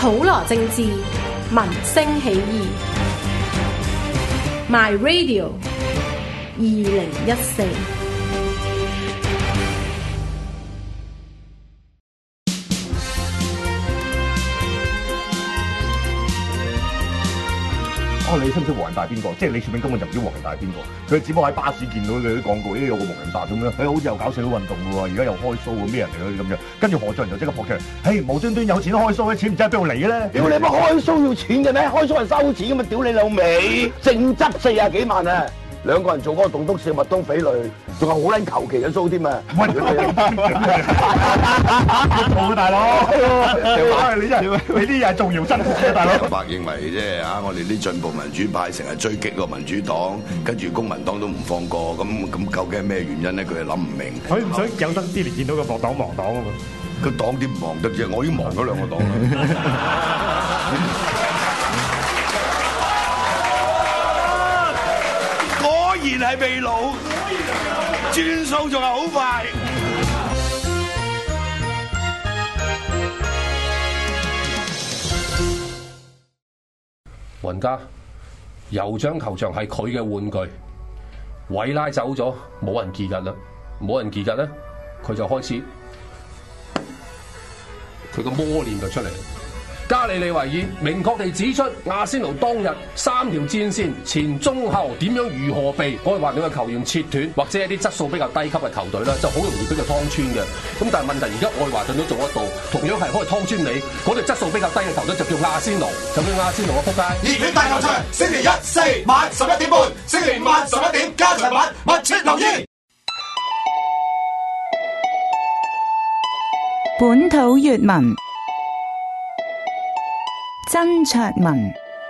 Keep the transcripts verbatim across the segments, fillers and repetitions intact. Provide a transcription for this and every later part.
普羅政治，民聲起義。My Radio 二零一四。 哦，你識唔識黃仁達邊個？即係李柱銘根本就唔知黃仁達係邊個，佢只不過喺巴士見到你啲廣告，咦有個黃仁達咁樣，誒好似又搞社會運動嘅喎，而家又開 show 喎，咩人嚟嘅咁樣？跟住何俊仁就即刻撲出嚟，嘿無端端有錢開 show 嘅錢唔知喺邊度嚟嘅咧？ 屌你乜開 show 要錢嘅咩？開 show 係收錢嘅嘛？屌你老味，淨質四廿幾萬啊！兩個人做嗰個棟篤笑麥當匪類，仲係好撚求其嘅 show 添啊！ 喂，好大佬，你真係你啲嘢係重要真嘅，大佬。 白認為即係啊，我哋啲進步民主派成日追擊個民主黨，跟住公民黨都唔放過，咁咁究竟係咩原因咧？佢係諗唔明。 所以唔想有生之年見到個亡黨亡黨啊嘛！ 個黨點亡得啫？我已經亡咗兩個黨啦。果然係未老，轉數仲係好快。 雲家，酋長球場係佢嘅玩具，韋拉走咗，冇人結日啦，冇人結日咧，佢就開始佢個魔念就出嚟。加里利維爾明確地指出，阿仙奴當日三條戰線前中後點樣如何被愛華頓嘅球員切斷，或者係啲質素比較低級嘅球隊咧，就好容易俾佢劏穿嘅。咁但係問題而家愛華頓都做得到，同樣係可以劏穿你嗰隊質素比較低嘅球隊，就叫阿仙奴，就叫阿仙奴嘅撲街。 熱血大球場，星期一、四晚十一點半，星期五晚十一點加長版，密切留意。 本土粵文。曾焯文，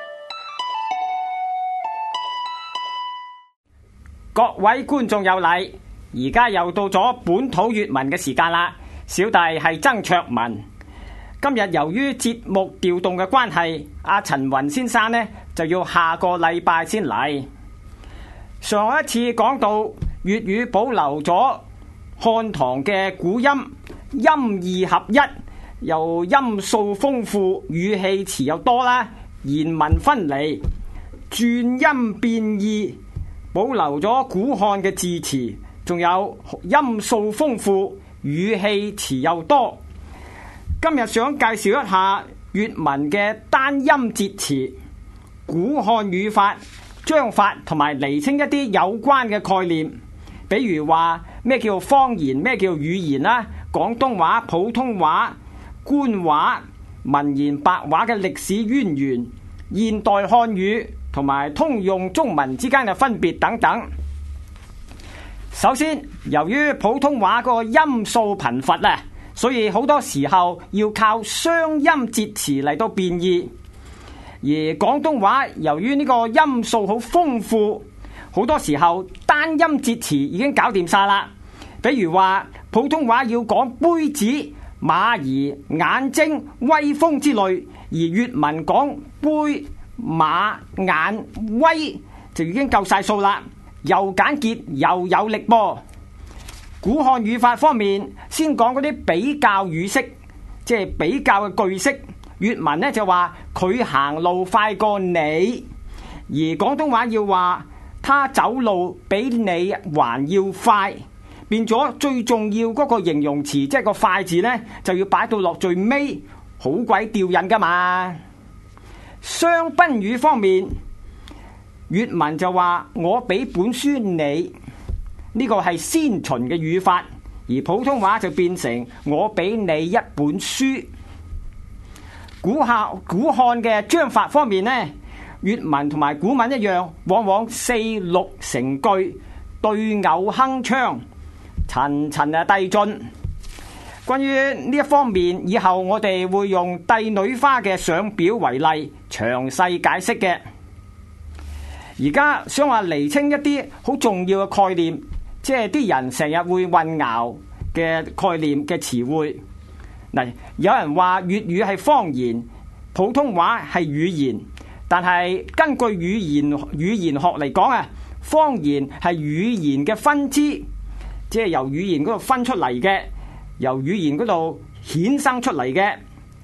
各位觀眾有禮，而家又到咗本土粵文嘅時間啦。小弟係曾焯文，今日由於節目調動嘅關係，阿陳雲先生呢就要下個禮拜先嚟。上一次講到粵語保留咗漢唐嘅古音，音二合一。又音素豐富，語氣詞又多啦，言文分離，轉音變異，保留咗古漢嘅字詞，仲有音素豐富，語氣詞又多。今日想介紹一下粵文嘅單音節詞、古漢語法、章法，同埋釐清一啲有關嘅概念。比如話咩叫方言，咩叫語言啦，廣東話、普通話、官話、文言白話嘅歷史淵源、現代漢語同埋通用中文之間嘅分別等等。首先，由於普通話個音素貧乏啊，所以好多時候要靠雙音節詞嚟到變異。而廣東話由於呢個音素好豐富，好多時候單音節詞已經搞掂晒啦。比如話普通話要講杯子、馬兒、眼睛、威風之類，而粵文講杯、馬、眼、威就已經夠晒數啦，又簡潔又有力噃。古漢語法方面，先講嗰啲比較語式，即係比較嘅句式。粵文呢就話佢行路快過你，而廣東話要話他走路比你還要快。變咗最重要嗰個形容詞，即係個快字呢，就要擺到落最尾，好鬼吊癮噶嘛。雙賓語方面，粵文就話我俾本書你，呢個係先秦嘅語法，而普通話就變成我俾你一本書。古漢古漢嘅章法方面呢，粵文同埋古文一樣，往往四六成句，對偶鏗鏘，層層啊遞進。關於呢一方面，以後我哋會用帝女花嘅上表為例，詳細解釋嘅。而家想話釐清一啲好重要嘅概念，即係啲人成日會混淆嘅概念嘅詞彙。嗱，有人話粵語係方言，普通話係語言，但係根據語言語言學嚟講啊，方言係語言嘅分支，即係由語言嗰度分出嚟嘅，由語言嗰度衍生出嚟嘅。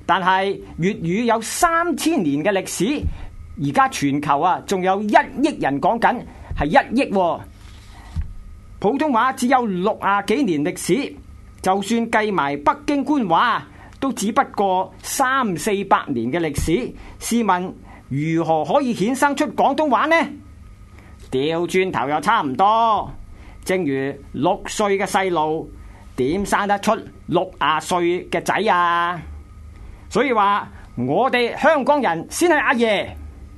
但係粵語有三千年嘅歷史，而家全球啊仲有一億人講緊，係一億喎。普通話只有六啊幾年歷史，就算計埋北京官話，都只不過三四百年嘅歷史。試問如何可以衍生出廣東話呢？掉轉頭又差唔多。正如六歲嘅細路點生得出六啊歲嘅仔啊？所以話我哋香港人先係阿爺。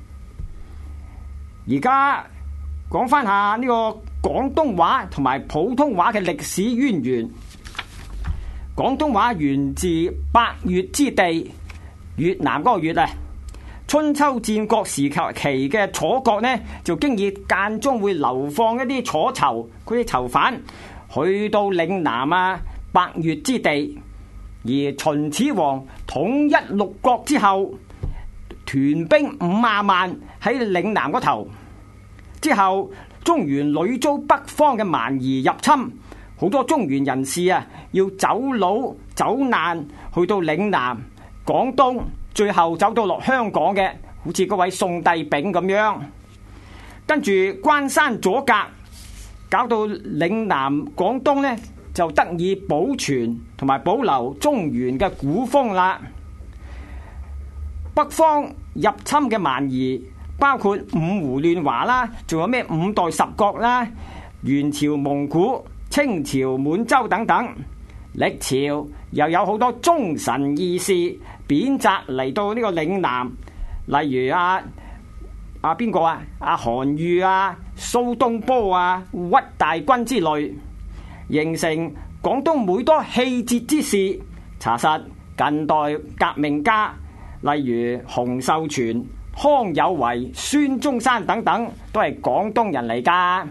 而家講翻下呢個廣東話同埋普通話嘅歷史淵源。廣東話源自百越之地，越南嗰個越啊。春秋戰國時期嘅楚國呢，就經已間中會流放一啲楚囚，嗰啲囚犯去到嶺南啊百越之地。而秦始皇統一六國之後，屯兵五萬萬喺嶺南嗰頭。之後中原屢遭北方嘅蠻夷入侵，好多中原人士啊要走佬走難去到嶺南、廣東，最後走到落香港嘅，好似嗰位宋帝昺咁樣。跟住關山阻隔，搞到嶺南廣東呢就得以保存同埋保留中原嘅古風啦。北方入侵嘅蠻夷包括五胡亂華啦，仲有咩五代十國啦、元朝蒙古、清朝滿洲等等。歷朝又有好多忠臣義士貶謫嚟到呢個嶺南，例如啊啊邊個啊阿韓愈啊、蘇東坡啊、屈大均之類，形成廣東每多氣節之士。查實近代革命家，例如洪秀全、康有為、孫中山等等，都係廣東人嚟㗎。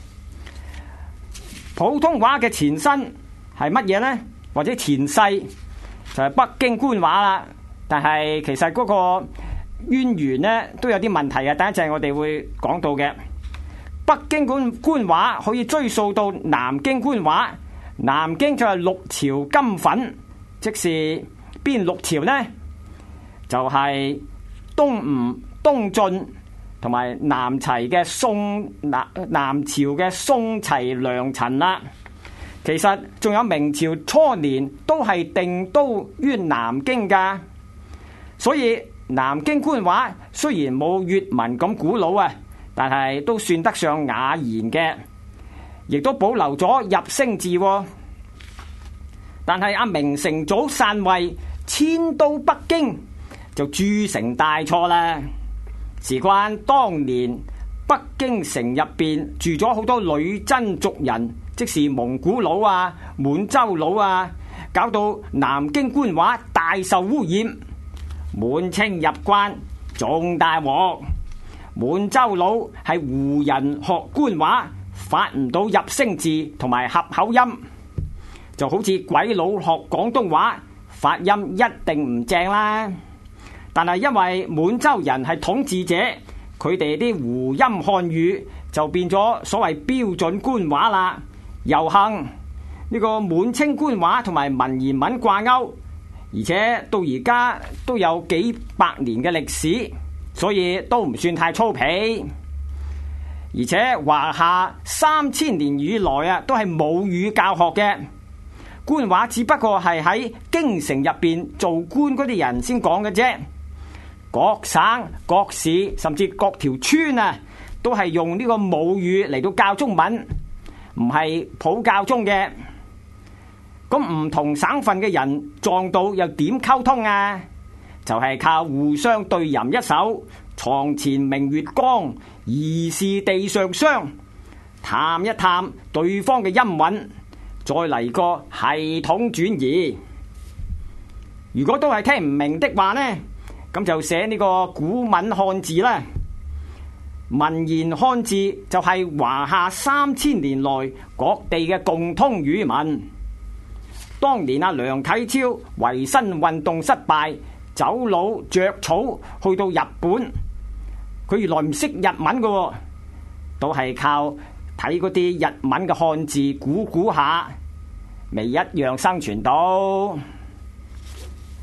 普通話嘅前身係乜嘢呢？或者前世就係北京官話啦。但係其實嗰個淵源呢都有啲問題嘅，等一陣我哋會講到嘅。北京官官話可以追溯到南京官話，南京就係六朝金粉，即是邊六朝呢？就係、是、東吳、東晉同埋南齊嘅宋南南朝嘅宋齊梁陳啦。其實仲有明朝初年都係定都於南京噶，所以南京官話雖然冇粵文咁古老啊，但係都算得上雅言嘅，亦都保留咗入聲字。但係阿明成祖禪位遷都北京，就鑄成大錯啦。事關當年北京城入邊住咗好多女真族人，即是蒙古佬啊、滿洲佬啊，搞到南京官話大受污染。滿清入關仲大鑊，滿洲佬係胡人學官話，發唔到入聲字同埋合口音，就好似鬼佬學廣東話，發音一定唔正啦。但係因為滿洲人係統治者，佢哋啲胡音漢語就變咗所謂標準官話啦。又幸呢個滿清官話同埋文言文掛鈎，而且到而家都有幾百年嘅歷史，所以都唔算太粗鄙。而且華夏三千年以來啊，都係冇語教學嘅，官話只不過係喺京城入邊做官嗰啲人先講嘅啫。各省各市甚至各條村啊，都係用呢個母語嚟到教中文，唔係普教中嘅。咁唔同省份嘅人撞到又點溝通啊？就係、是、靠互相對吟一首床前明月光，疑是地上霜，探一探對方嘅音韻，再嚟個系統轉移。如果都係聽唔明的話呢，咁就寫呢個古文漢字啦。文言漢字就係華夏三千年來各地嘅共通語文。當年阿梁啟超維新運動失敗，走佬着草去到日本，佢原來唔識日文嘅，都係靠睇嗰啲日文嘅漢字估估下，未一樣生存到。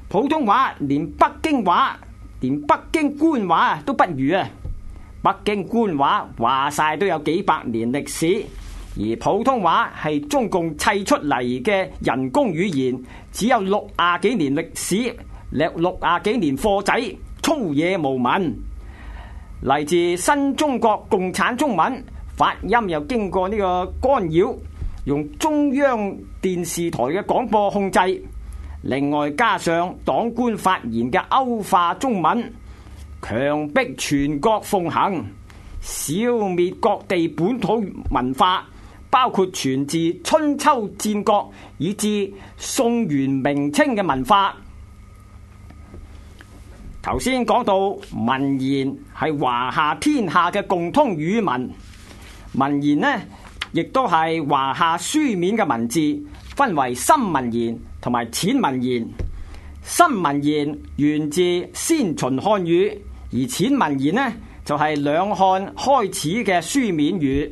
普通話連北京話、連北京官話都不如啊！北京官話話晒都有幾百年歷史，而普通話係中共砌出嚟嘅人工語言，只有六廿幾年歷史，六六廿幾年貨仔，粗野無文。嚟自新中國共產中文，發音又經過呢個干擾，用中央電視台嘅廣播控制。另外加上黨官發言嘅歐化中文，強迫全國奉行，消滅各地本土文化，包括傳自春秋戰國以至宋元明清嘅文化。頭先講到文言係華夏天下嘅共通語文，文言呢亦都係華夏書面嘅文字，分為深文言同埋淺文言。深文言源自先秦漢語，而淺文言呢就係兩漢開始嘅書面語。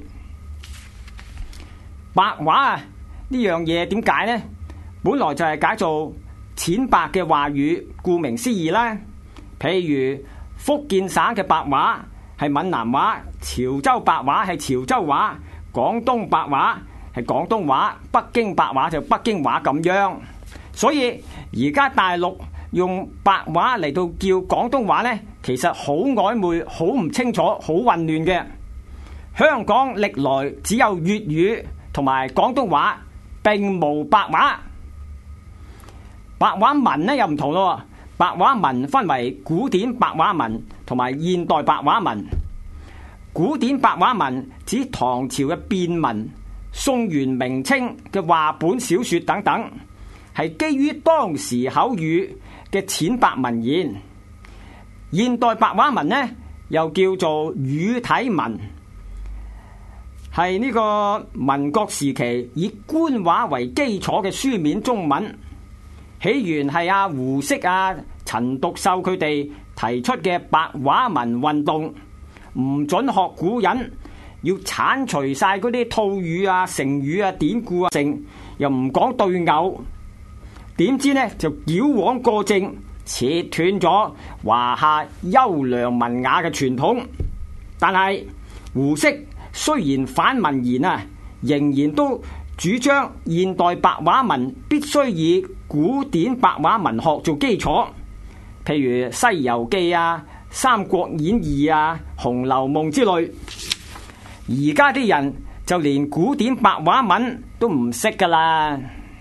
白話啊呢樣嘢點解呢？本來就係解做淺白嘅話語，顧名思義啦。譬如福建省嘅白話係閩南話，潮州白話係潮州話，廣東白話係廣東話，北京白話就北京話咁樣。所以而家大陸用白話嚟到叫廣東話呢，其實好曖昧、好唔清楚、好混亂嘅。香港歷來只有粵語同埋廣東話，並無白話。白話文呢又唔同咯，白話文分為古典白話文同埋現代白話文。古典白話文指唐朝嘅變文、宋元明清嘅話本小說等等，係基於當時口語嘅淺白文言。現代白話文呢又叫做語體文，係呢個民國時期以官話為基礎嘅書面中文。起源係阿胡適啊、陳獨秀佢哋提出嘅白話文運動，唔准學古人，要剷除晒嗰啲套語啊、成語啊、典故啊，成又唔講對偶。點知呢就矯枉過正，切斷咗華夏優良文雅嘅傳統。但係胡適雖然反文言啊，仍然都主張現代白話文必須以古典白話文學做基礎，譬如《西遊記》啊、《三國演義》啊、《紅樓夢》之類。而家啲人就連古典白話文都唔識噶啦。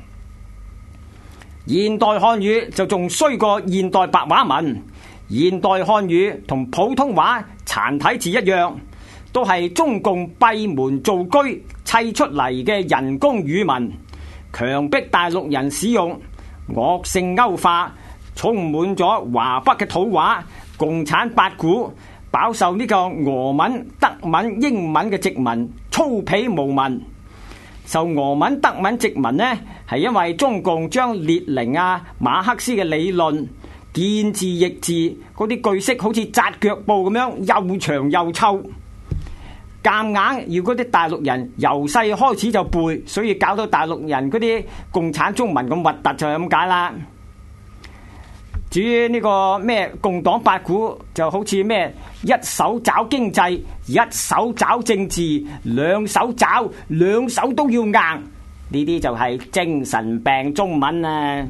現代漢語就仲衰過現代白話文。現代漢語同普通話殘體字一樣，都係中共閉門造車砌出嚟嘅人工語文，強迫大陸人使用，惡性歐化，充滿咗華北嘅土話、共產八股，飽受呢個俄文、德文、英文嘅殖民，粗鄙無文。受俄文、德文殖民呢，係因為中共將列寧啊、馬克思嘅理論見字譯字，嗰啲句式好似紮腳布咁樣，又長又臭，夾硬要嗰啲大陸人由細開始就背，所以搞到大陸人嗰啲共產中文咁核突就係咁解啦。至於呢個咩共黨八股，就好似咩一手找經濟，一手找政治，兩手找，兩手都要硬，呢啲就係精神病中文啊！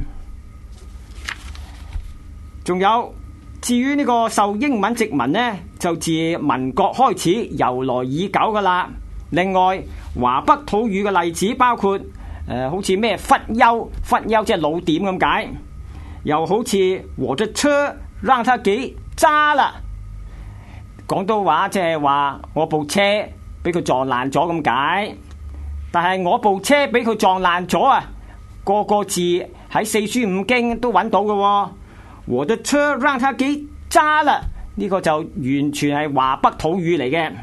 仲有至於呢個受英文殖民呢，就自民國開始由來已久噶啦。另外華北土語嘅例子包括誒、呃，好似咩忽悠，忽悠即係老點咁解。又好似我的車讓他給揸啦，廣東話即係話我部車俾佢撞爛咗咁解。但係我部車俾佢撞爛咗啊，個個字喺四書五經都揾到嘅喎。我的車讓他給揸啦，呢個就完全係華北土語嚟嘅。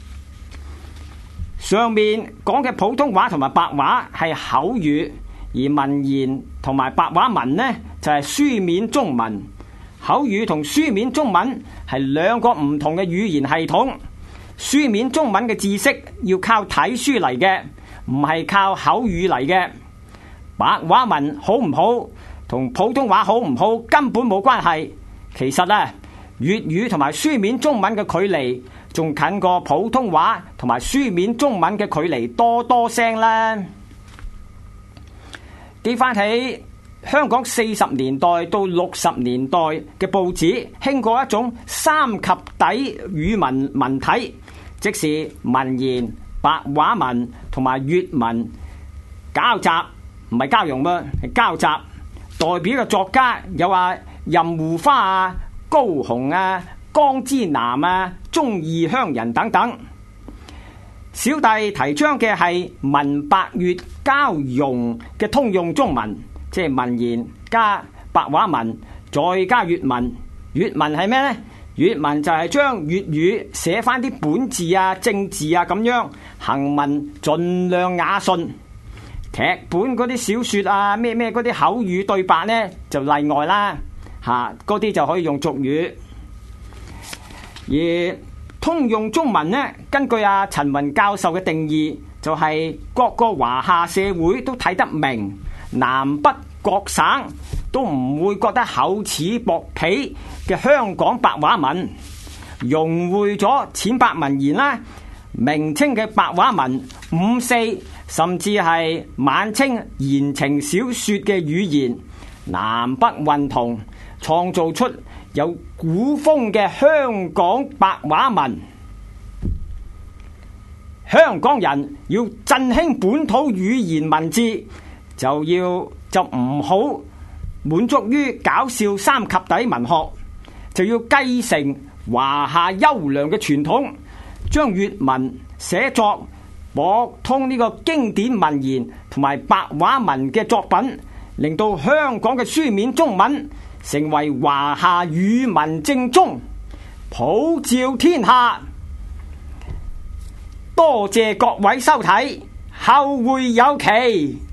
上面講嘅普通話同埋白話係口語，而文言同埋白話文呢就係書面中文。口語同書面中文係兩個唔同嘅語言系統。書面中文嘅知識要靠睇書嚟嘅，唔係靠口語嚟嘅。白話文好唔好同普通話好唔好根本冇關係。其實啊，粵語同埋書面中文嘅距離仲近過普通話同埋書面中文嘅距離多多聲啦。記翻起香港四十年代到六十年代嘅報紙，興過一種三及底語文文體，即是文言、白話文同埋粵文交集，唔係交融噃，係交集。代表嘅作家有啊任護花啊、高雄啊、江之南啊、鍾義鄉人等等。小弟提倡嘅係文白粵交融嘅通用中文，即係文言加白話文再加粵文。粵文係咩呢？粵文就係將粵語寫翻啲本字啊、正字啊咁樣，行文盡量雅順。劇本嗰啲小說啊，咩咩嗰啲口語對白呢，就例外啦，吓嗰啲就可以用俗語。而通用中文呢，根據阿陳雲教授嘅定義，就係各個華夏社會都睇得明，南北各省都唔會覺得厚此薄彼嘅香港白話文，融匯咗淺白文言啦、明清嘅白話文、五四甚至係晚清言情小說嘅語言，南北混同，創造出有古風嘅香港白話文。香港人要振興本土語言文字，就要就唔好滿足於搞笑三及第文學，就要繼承華夏優良嘅傳統，將粵文寫作博通呢個經典文言同埋白話文嘅作品，令到香港嘅書面中文成為華夏語文正宗，普照天下。多謝各位收睇，後會有期。